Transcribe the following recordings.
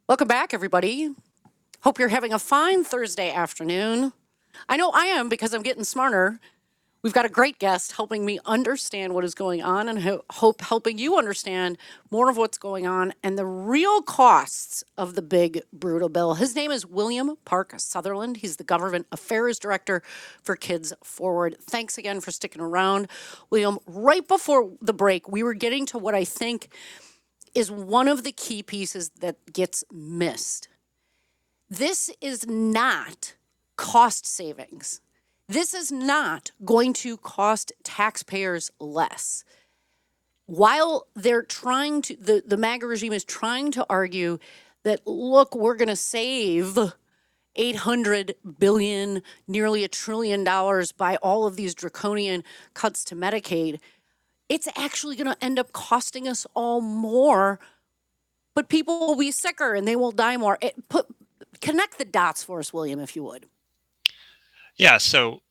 Welcome back, everybody. Hope you're having a fine Thursday afternoon. I know I am because I'm getting smarter. We've got a great guest helping me understand what is going on and hope helping you understand more of what's going on and the real costs of the big brutal bill. His name is William Park Sutherland. He's the Government Affairs Director for Kids Forward. Thanks again for sticking around. William, right before the break, we were getting to what I think is one of the key pieces that gets missed. This is not cost savings. This is not going to cost taxpayers less. While they're trying to, the MAGA regime is trying to argue that, look, we're going to save 800 billion, nearly $1 trillion by all of these draconian cuts to Medicaid, it's actually going to end up costing us all more, but people will be sicker and they will die more. Connect the dots for us, William, if you would. Yeah. So,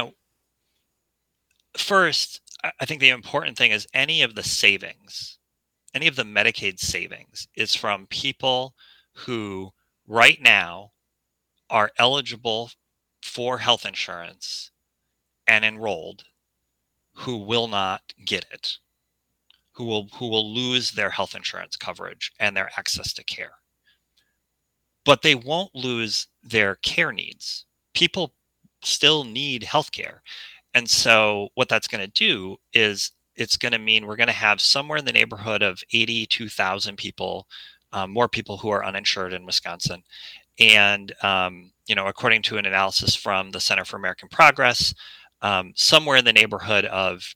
first, I think the important thing is any of the Medicaid savings is from people who right now are eligible for health insurance and enrolled who will not get it, who will lose their health insurance coverage and their access to care. But they won't lose their care needs. People still need health care. And so what that's going to do is it's going to mean we're going to have somewhere in the neighborhood of 82,000 people, more people who are uninsured in Wisconsin. And, according to an analysis from the Center for American Progress, somewhere in the neighborhood of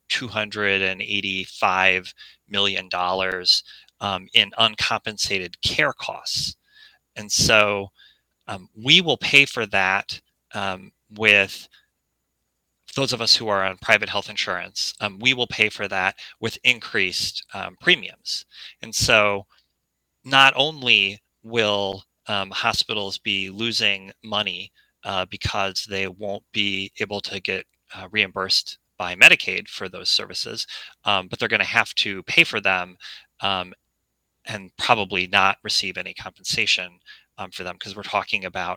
$285 million in uncompensated care costs. And so we will pay for that with those of us who are on private health insurance. We will pay for that with increased premiums. And so not only will hospitals be losing money because they won't be able to get reimbursed by Medicaid for those services, but they're going to have to pay for them and probably not receive any compensation for them, because we're talking about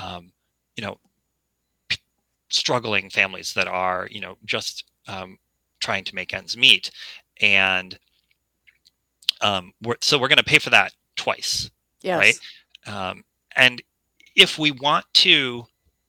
struggling families that are just trying to make ends meet. And we're going to pay for that twice. Yes. Right. And if we want to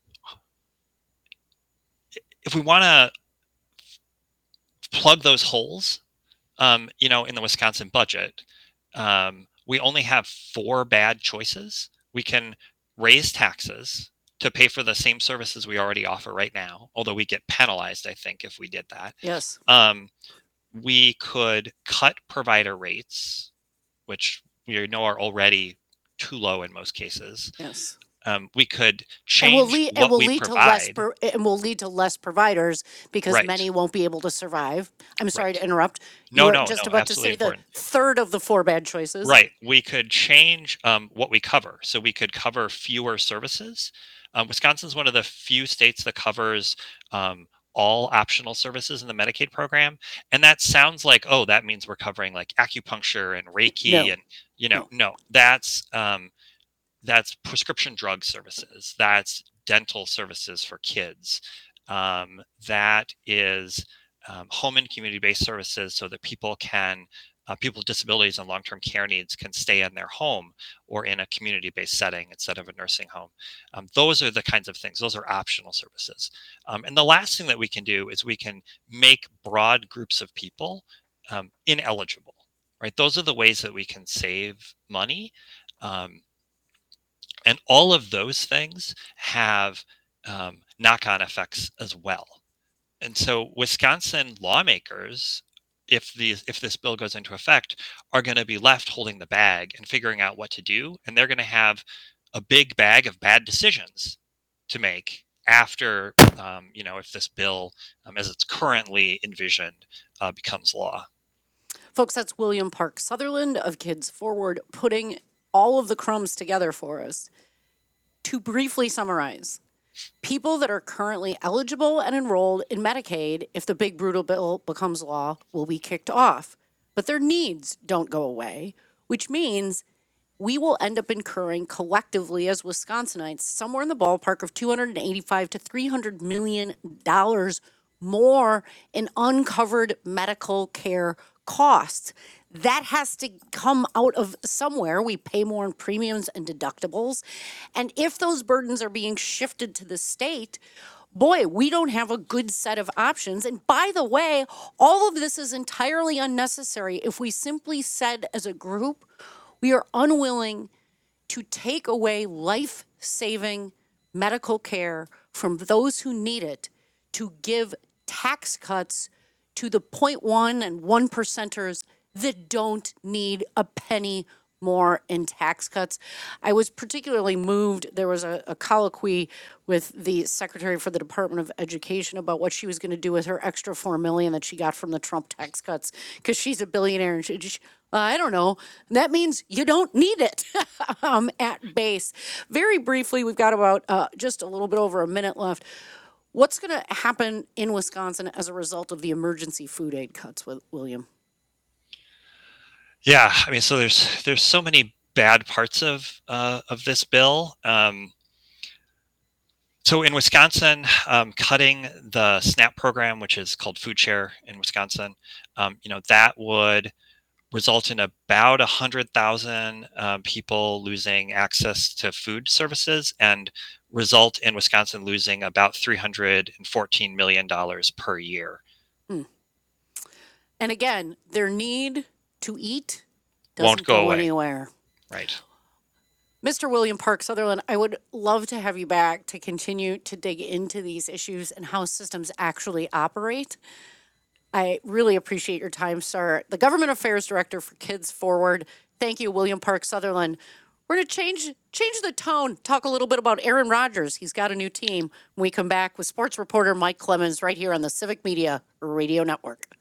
plug those holes in the Wisconsin budget, we only have four bad choices. We can raise taxes to pay for the same services we already offer right now, although we get penalized, I think, if we did that. Yes. We could cut provider rates, which we know are already too low in most cases. Yes. We could change what we provide. And will lead to less providers because Right. many won't be able to survive. I'm sorry Right. to interrupt. No, You were no, just no, about to say absolutely important. the third of the four bad choices. Right. We could change what we cover. So we could cover fewer services. Wisconsin's one of the few states that covers all optional services in the Medicaid program. And that sounds like, oh, that means we're covering like acupuncture and Reiki. No. And, no, that's prescription drug services. That's dental services for kids. That is home and community-based services so that people with disabilities and long-term care needs can stay in their home or in a community-based setting instead of a nursing home. Those are the kinds of things. Those are optional services. And the last thing that we can do is we can make broad groups of people ineligible. Right? Those are the ways that we can save money. And all of those things have knock-on effects as well. And so Wisconsin lawmakers, if this bill goes into effect, are going to be left holding the bag and figuring out what to do. And they're going to have a big bag of bad decisions to make after, if this bill, as it's currently envisioned, becomes law. Folks, that's William Park Sutherland of Kids Forward putting all of the crumbs together for us. To briefly summarize, people that are currently eligible and enrolled in Medicaid, if the big brutal bill becomes law, will be kicked off. But their needs don't go away, which means we will end up incurring collectively as Wisconsinites somewhere in the ballpark of $285 to $300 million more in uncovered medical care costs. That has to come out of somewhere. We pay more in premiums and deductibles. And if those burdens are being shifted to the state, boy, we don't have a good set of options. And by the way, all of this is entirely unnecessary if we simply said as a group, we are unwilling to take away life saving medical care from those who need it, to give tax cuts to the 0.1 and 1 percenters that don't need a penny more in tax cuts. I was particularly moved. There was a colloquy with the Secretary for the Department of Education about what she was going to do with her extra $4 million that she got from the Trump tax cuts, because she's a billionaire and I don't know. That means you don't need it at base. Very briefly, we've got about just a little bit over a minute left. What's going to happen in Wisconsin as a result of the emergency food aid cuts, William? Yeah, I mean, so there's so many bad parts of this bill. So in Wisconsin, cutting the SNAP program, which is called Food Share in Wisconsin, that would result in about 100,000 people losing access to food services, and result in Wisconsin losing about $314 million per year. And again, their need to eat Won't doesn't go go away. anywhere. Right. Mr. William Park Sutherland, I would love to have you back to continue to dig into these issues and how systems actually operate. I really appreciate your time, sir. The Government Affairs Director for Kids Forward. Thank you, William Park Sutherland. We're going to change the tone, talk a little bit about Aaron Rodgers. He's got a new team. When we come back with sports reporter Mike Clemens right here on the Civic Media Radio Network.